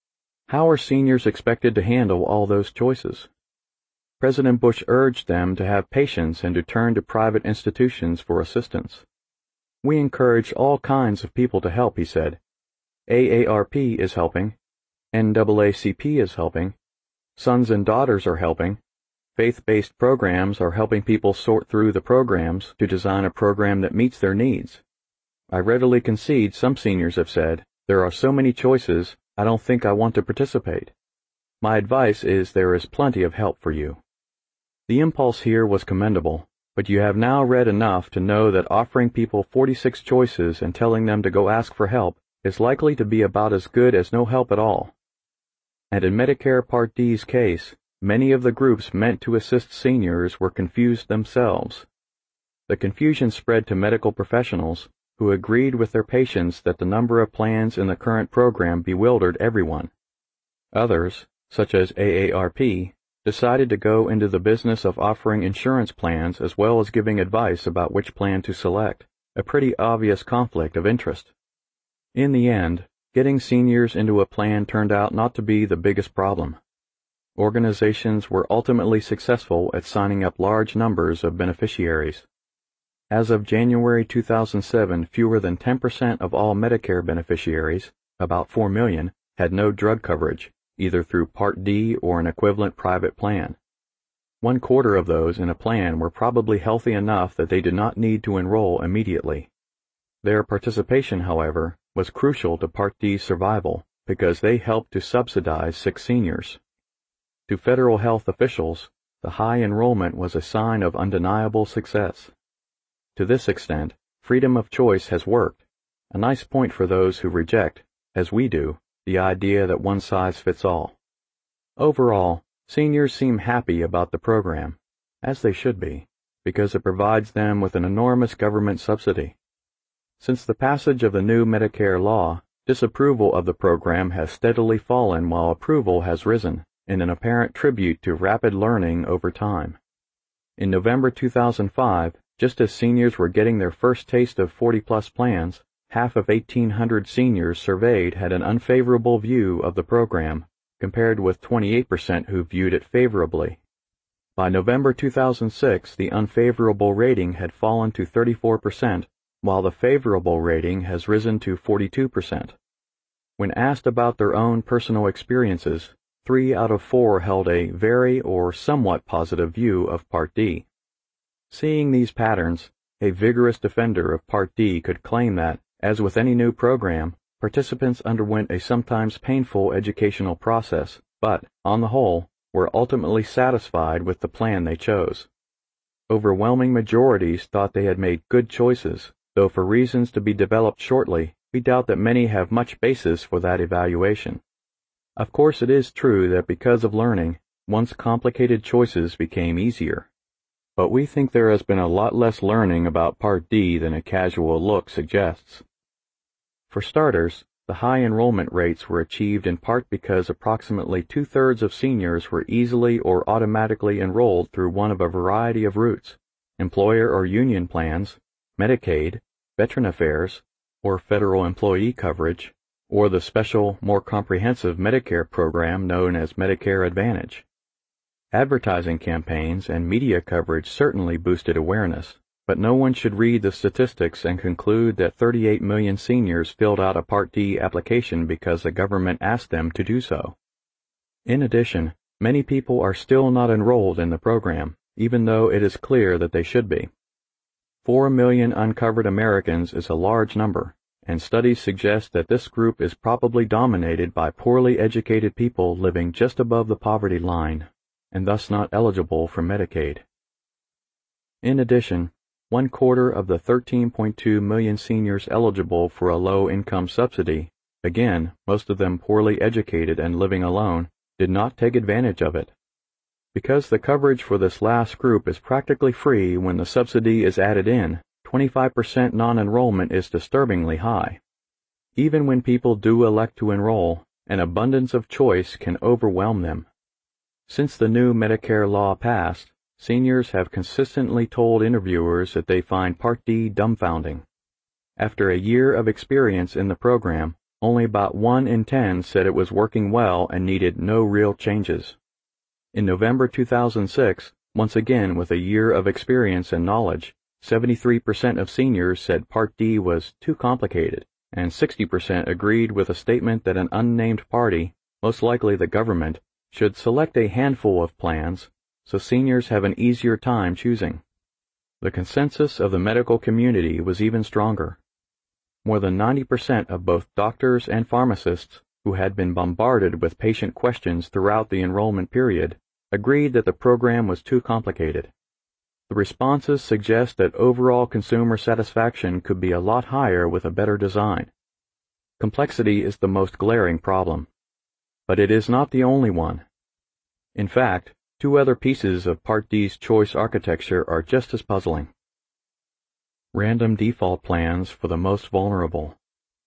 How are seniors expected to handle all those choices?" President Bush urged them to have patience and to turn to private institutions for assistance. "We encourage all kinds of people to help," he said. A A R P is helping. N double A C P is helping. Sons and Daughters are helping. Faith-based programs are helping people sort through the programs to design a program that meets their needs. I readily concede some seniors have said, "There are so many choices, I don't think I want to participate." My advice is there is plenty of help for you. The impulse here was commendable, but you have now read enough to know that offering people forty-six choices and telling them to go ask for help is likely to be about as good as no help at all. And in Medicare Part D's case, many of the groups meant to assist seniors were confused themselves. The confusion spread to medical professionals, who agreed with their patients that the number of plans in the current program bewildered everyone. Others, such as A A R P, decided to go into the business of offering insurance plans as well as giving advice about which plan to select, a pretty obvious conflict of interest. In the end, getting seniors into a plan turned out not to be the biggest problem. Organizations were ultimately successful at signing up large numbers of beneficiaries. As of January two thousand seven, fewer than ten percent of all Medicare beneficiaries, about four million, had no drug coverage, either through Part D or an equivalent private plan. One quarter of those in a plan were probably healthy enough that they did not need to enroll immediately. Their participation, however, was crucial to Part D's survival because they helped to subsidize sick seniors. To federal health officials, the high enrollment was a sign of undeniable success. To this extent, freedom of choice has worked, a nice point for those who reject, as we do, the idea that one size fits all. Overall, seniors seem happy about the program, as they should be, because it provides them with an enormous government subsidy. Since the passage of the new Medicare law, disapproval of the program has steadily fallen while approval has risen, in an apparent tribute to rapid learning over time. In November two thousand five, just as seniors were getting their first taste of forty-plus plans, half of eighteen hundred seniors surveyed had an unfavorable view of the program, compared with twenty-eight percent who viewed it favorably. By November two thousand six, the unfavorable rating had fallen to thirty-four percent, while the favorable rating has risen to forty-two percent. When asked about their own personal experiences, three out of four held a very or somewhat positive view of Part D. Seeing these patterns, a vigorous defender of Part D could claim that, as with any new program, participants underwent a sometimes painful educational process, but, on the whole, were ultimately satisfied with the plan they chose. Overwhelming majorities thought they had made good choices, though for reasons to be developed shortly, we doubt that many have much basis for that evaluation. Of course, it is true that because of learning, once complicated choices became easier. But we think there has been a lot less learning about Part D than a casual look suggests. For starters, the high enrollment rates were achieved in part because approximately two-thirds of seniors were easily or automatically enrolled through one of a variety of routes: employer or union plans, Medicaid, Veteran Affairs, or federal employee coverage, or the special, more comprehensive Medicare program known as Medicare Advantage. Advertising campaigns and media coverage certainly boosted awareness, but no one should read the statistics and conclude that thirty-eight million seniors filled out a Part D application because the government asked them to do so. In addition, many people are still not enrolled in the program, even though it is clear that they should be. Four million uncovered Americans is a large number, and studies suggest that this group is probably dominated by poorly educated people living just above the poverty line, and thus not eligible for Medicaid. In addition, one quarter of the thirteen point two million seniors eligible for a low-income subsidy, again, most of them poorly educated and living alone, did not take advantage of it. Because the coverage for this last group is practically free when the subsidy is added in, twenty-five percent non-enrollment is disturbingly high. Even when people do elect to enroll, an abundance of choice can overwhelm them. Since the new Medicare law passed, seniors have consistently told interviewers that they find Part D dumbfounding. After a year of experience in the program, only about one in ten said it was working well and needed no real changes. In November two thousand six, once again with a year of experience and knowledge, seventy-three percent of seniors said Part D was too complicated, and sixty percent agreed with a statement that an unnamed party, most likely the government, should select a handful of plans so seniors have an easier time choosing. The consensus of the medical community was even stronger. More than ninety percent of both doctors and pharmacists, who had been bombarded with patient questions throughout the enrollment period, agreed that the program was too complicated. The responses suggest that overall consumer satisfaction could be a lot higher with a better design. Complexity is the most glaring problem. But it is not the only one. In fact, two other pieces of Part D's choice architecture are just as puzzling. Random default plans for the most vulnerable.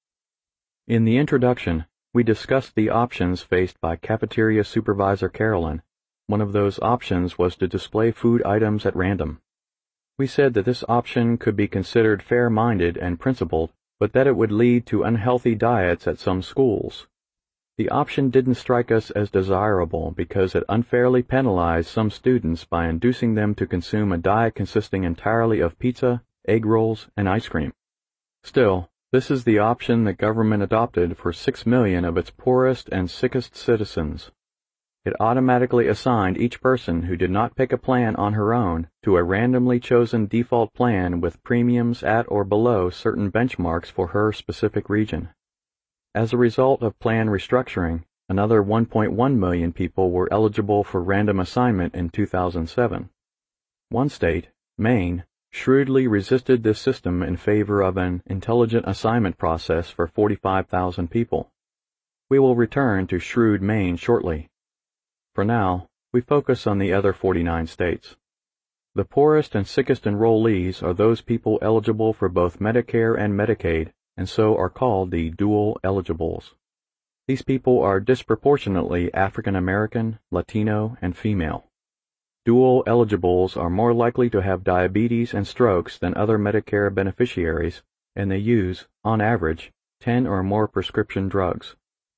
In the introduction, we discussed the options faced by Cafeteria Supervisor Carolyn. One of those options was to display food items at random. We said that this option could be considered fair-minded and principled, but that it would lead to unhealthy diets at some schools. The option didn't strike us as desirable because it unfairly penalized some students by inducing them to consume a diet consisting entirely of pizza, egg rolls, and ice cream. Still, this is the option the government adopted for six million of its poorest and sickest citizens. It automatically assigned each person who did not pick a plan on her own to a randomly chosen default plan with premiums at or below certain benchmarks for her specific region. As a result of plan restructuring, another one point one million people were eligible for random assignment in two thousand seven. One state, Maine, shrewdly resisted this system in favor of an intelligent assignment process for forty-five thousand people. We will return to shrewd Maine shortly. For now, we focus on the other forty-nine states. The poorest and sickest enrollees are those people eligible for both Medicare and Medicaid, and so are called the dual eligibles. These people are disproportionately African American, Latino, and female. Dual eligibles are more likely to have diabetes and strokes than other Medicare beneficiaries, and they use, on average, ten or more prescription drugs.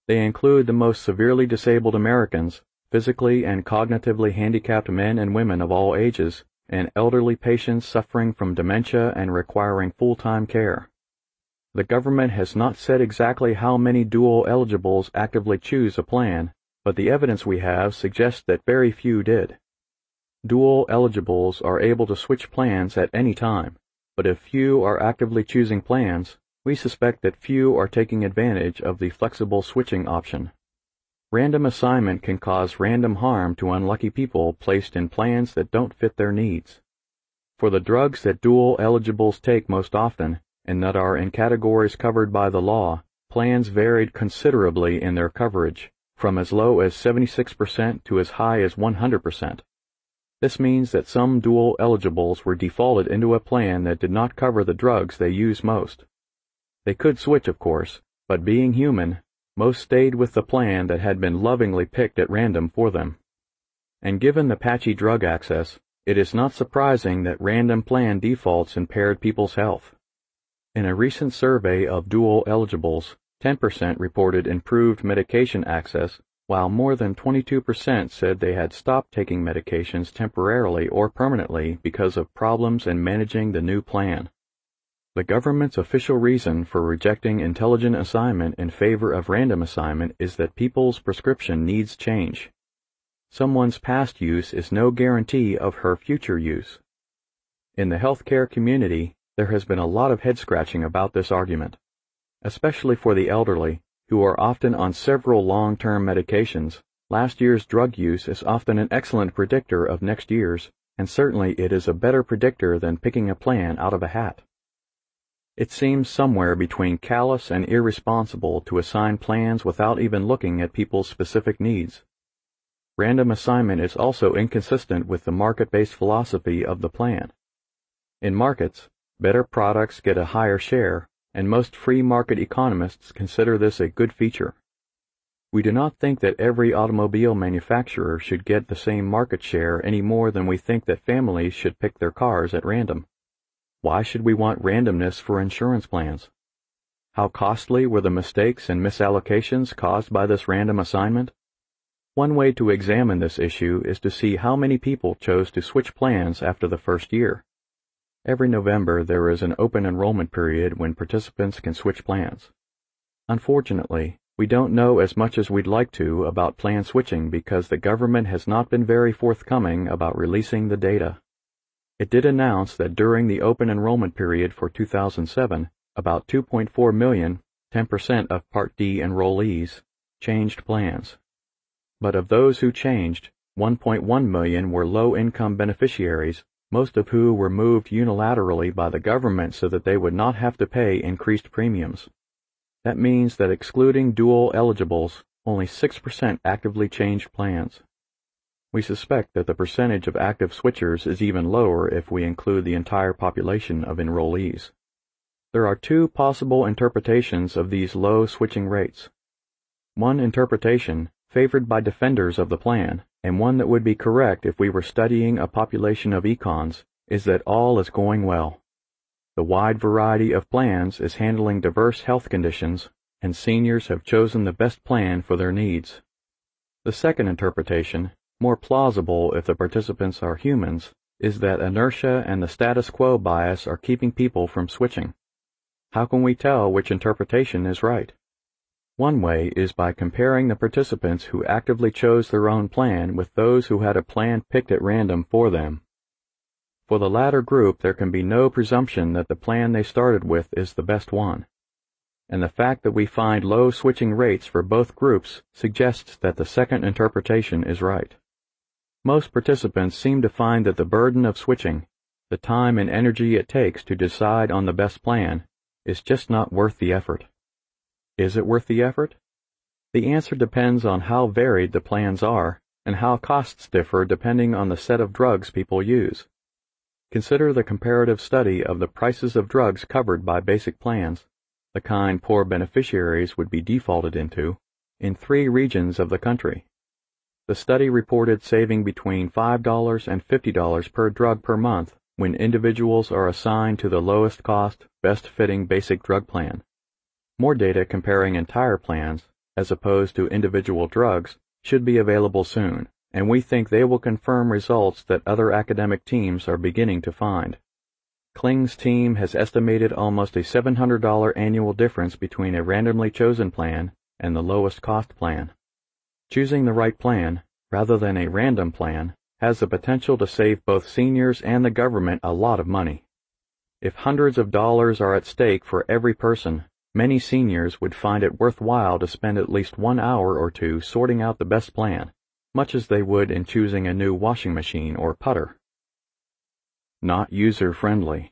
They include the most severely disabled Americans, physically and cognitively handicapped men and women of all ages, and elderly patients suffering from dementia and requiring full-time care. The government has not said exactly how many dual eligibles actively choose a plan, but the evidence we have suggests that very few did. Dual eligibles are able to switch plans at any time, but if few are actively choosing plans, we suspect that few are taking advantage of the flexible switching option. Random assignment can cause random harm to unlucky people placed in plans that don't fit their needs. For the drugs that dual eligibles take most often, and that are in categories covered by the law, plans varied considerably in their coverage, from as low as seventy-six percent to as high as one hundred percent. This means that some dual eligibles were defaulted into a plan that did not cover the drugs they use most. They could switch, of course, but being human, most stayed with the plan that had been lovingly picked at random for them. And given the patchy drug access, it is not surprising that random plan defaults impaired people's health. In a recent survey of dual eligibles, ten percent reported improved medication access, while more than twenty-two percent said they had stopped taking medications temporarily or permanently because of problems in managing the new plan. The government's official reason for rejecting intelligent assignment in favor of random assignment is that people's prescription needs change. Someone's past use is no guarantee of her future use. In the healthcare community, there has been a lot of head-scratching about this argument, especially for the elderly, who are often on several long-term medications. Last year's drug use is often an excellent predictor of next year's, and certainly it is a better predictor than picking a plan out of a hat. It seems somewhere between callous and irresponsible to assign plans without even looking at people's specific needs. Random assignment is also inconsistent with the market-based philosophy of the plan. In markets, better products get a higher share, and most free market economists consider this a good feature. We do not think that every automobile manufacturer should get the same market share any more than we think that families should pick their cars at random. Why should we want randomness for insurance plans? How costly were the mistakes and misallocations caused by this random assignment? One way to examine this issue is to see how many people chose to switch plans after the first year. Every November there is an open enrollment period when participants can switch plans. Unfortunately, we don't know as much as we'd like to about plan switching because the government has not been very forthcoming about releasing the data. It did announce that during the open enrollment period for two thousand seven, about two point four million, ten percent of Part D enrollees, changed plans. But of those who changed, one point one million were low-income beneficiaries, most of who were moved unilaterally by the government so that they would not have to pay increased premiums. That means that excluding dual eligibles, only six percent actively changed plans. We suspect that the percentage of active switchers is even lower if we include the entire population of enrollees. There are two possible interpretations of these low switching rates. One interpretation, favored by defenders of the plan, and one that would be correct if we were studying a population of econs, is that all is going well. The wide variety of plans is handling diverse health conditions, and seniors have chosen the best plan for their needs. The second interpretation, more plausible if the participants are humans, is that inertia and the status quo bias are keeping people from switching. How can we tell which interpretation is right? One way is by comparing the participants who actively chose their own plan with those who had a plan picked at random for them. For the latter group, there can be no presumption that the plan they started with is the best one. And the fact that we find low switching rates for both groups suggests that the second interpretation is right. Most participants seem to find that the burden of switching, the time and energy it takes to decide on the best plan, is just not worth the effort. Is it worth the effort? The answer depends on how varied the plans are and how costs differ depending on the set of drugs people use. Consider the comparative study of the prices of drugs covered by basic plans, the kind poor beneficiaries would be defaulted into, in three regions of the country. The study reported saving between five dollars and fifty dollars per drug per month when individuals are assigned to the lowest cost, best fitting basic drug plan. More data comparing entire plans, as opposed to individual drugs, should be available soon, and we think they will confirm results that other academic teams are beginning to find. Kling's team has estimated almost a seven hundred dollars annual difference between a randomly chosen plan and the lowest cost plan. Choosing the right plan, rather than a random plan, has the potential to save both seniors and the government a lot of money. If hundreds of dollars are at stake for every person, many seniors would find it worthwhile to spend at least one hour or two sorting out the best plan, much as they would in choosing a new washing machine or putter. Not user-friendly.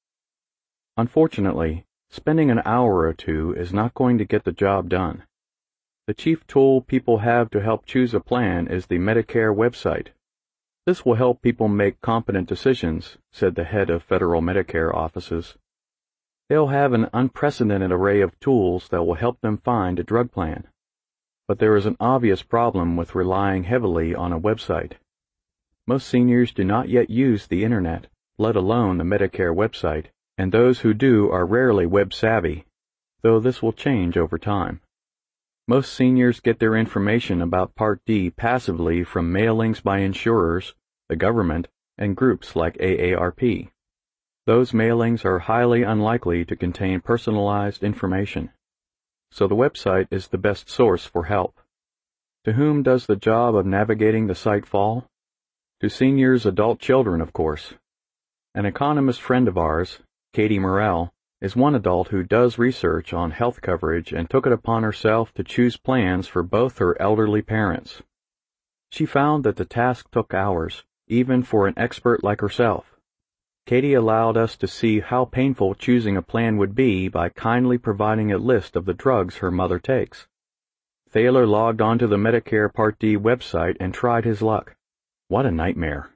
Unfortunately, spending an hour or two is not going to get the job done. The chief tool people have to help choose a plan is the Medicare website. This will help people make competent decisions, said the head of federal Medicare offices. They'll have an unprecedented array of tools that will help them find a drug plan. But there is an obvious problem with relying heavily on a website. Most seniors do not yet use the Internet, let alone the Medicare website, and those who do are rarely web-savvy, though this will change over time. Most seniors get their information about Part D passively from mailings by insurers, the government, and groups like A A R P. Those mailings are highly unlikely to contain personalized information, so the website is the best source for help. To whom does the job of navigating the site fall? To seniors' adult children, of course. An economist friend of ours, Katie Morrell, is one adult who does research on health coverage and took it upon herself to choose plans for both her elderly parents. She found that the task took hours, even for an expert like herself. Katie allowed us to see how painful choosing a plan would be by kindly providing a list of the drugs her mother takes. Thaler logged onto the Medicare Part D website and tried his luck. What a nightmare.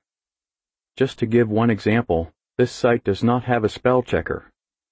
Just to give one example, this site does not have a spell checker.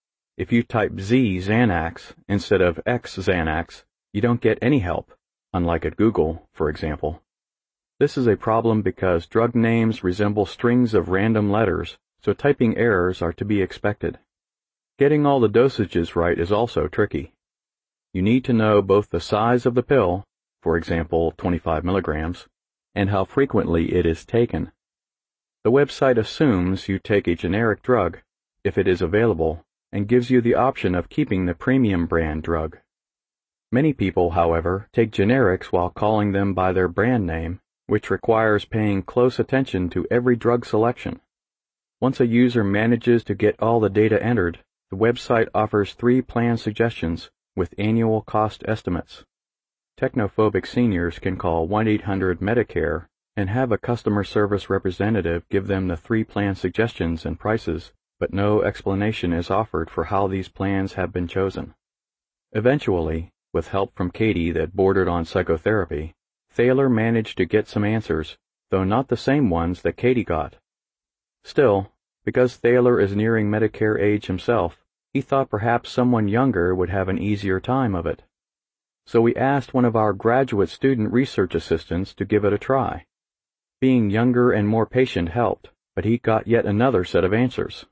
If you type Z Xanax instead of X Xanax, you don't get any help, unlike at Google, for example. This is a problem because drug names resemble strings of random letters, so typing errors are to be expected. Getting all the dosages right is also tricky. You need to know both the size of the pill, for example twenty-five milligrams, and how frequently it is taken. The website assumes you take a generic drug, if it is available, and gives you the option of keeping the premium brand drug. Many people, however, take generics while calling them by their brand name, which requires paying close attention to every drug selection. Once a user manages to get all the data entered, the website offers three plan suggestions with annual cost estimates. Technophobic seniors can call one eight hundred Medicare and have a customer service representative give them the three plan suggestions and prices, but no explanation is offered for how these plans have been chosen. Eventually, with help from Katie that bordered on psychotherapy, Thaler managed to get some answers, though not the same ones that Katie got. Still, because Thaler is nearing Medicare age himself, he thought perhaps someone younger would have an easier time of it. So we asked one of our graduate student research assistants to give it a try. Being younger and more patient helped, but he got yet another set of answers.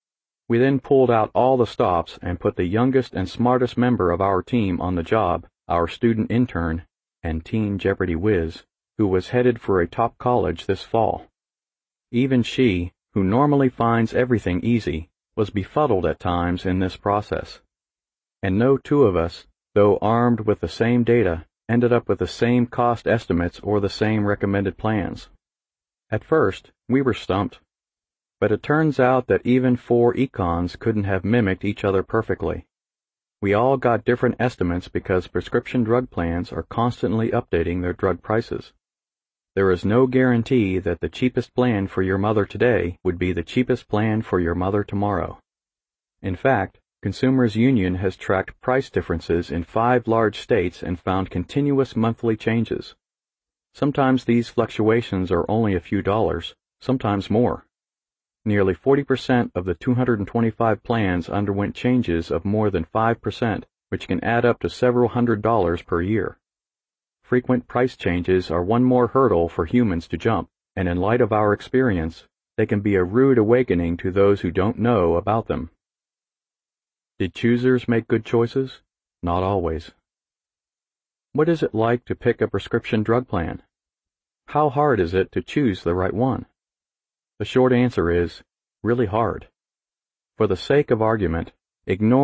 We then pulled out all the stops and put the youngest and smartest member of our team on the job, our student intern, and Teen Jeopardy whiz, who was headed for a top college this fall. Even she, who normally finds everything easy, was befuddled at times in this process. And no two of us, though armed with the same data, ended up with the same cost estimates or the same recommended plans. At first, we were stumped. But it turns out that even four econs couldn't have mimicked each other perfectly. We all got different estimates because prescription drug plans are constantly updating their drug prices. There is no guarantee that the cheapest plan for your mother today would be the cheapest plan for your mother tomorrow. In fact, Consumers Union has tracked price differences in five large states and found continuous monthly changes. Sometimes these fluctuations are only a few dollars, sometimes more. Nearly forty percent of the two hundred twenty-five plans underwent changes of more than five percent, which can add up to several hundred dollars per year. Frequent price changes are one more hurdle for humans to jump, and in light of our experience, they can be a rude awakening to those who don't know about them. Did choosers make good choices? Not always. What is it like to pick a prescription drug plan? How hard is it to choose the right one? The short answer is, really hard. For the sake of argument, ignore